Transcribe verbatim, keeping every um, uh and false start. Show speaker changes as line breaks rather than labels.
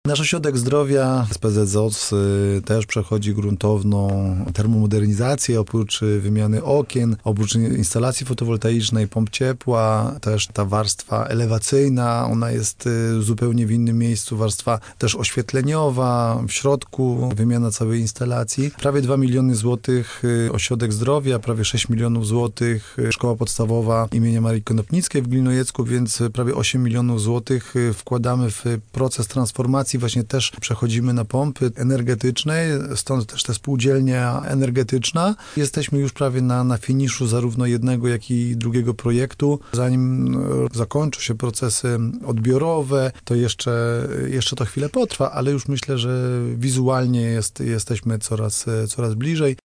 Nasz ośrodek zdrowia S P Z Z O C też przechodzi gruntowną termomodernizację, oprócz wymiany okien, oprócz instalacji fotowoltaicznej, pomp ciepła, też ta warstwa elewacyjna, ona jest zupełnie w innym miejscu, warstwa też oświetleniowa, w środku wymiana całej instalacji. Prawie dwa miliony złotych ośrodek zdrowia, prawie sześć milionów złotych szkoła podstawowa imienia Marii Konopnickiej w Glinojecku, więc prawie osiem milionów złotych wkładamy w proces transformacji. Właśnie też przechodzimy na pompy energetyczne, stąd też ta spółdzielnia energetyczna. Jesteśmy już prawie na, na finiszu zarówno jednego, jak i drugiego projektu. Zanim zakończą się procesy odbiorowe, to jeszcze, jeszcze to chwilę potrwa, ale już myślę, że wizualnie jest, jesteśmy coraz, coraz bliżej.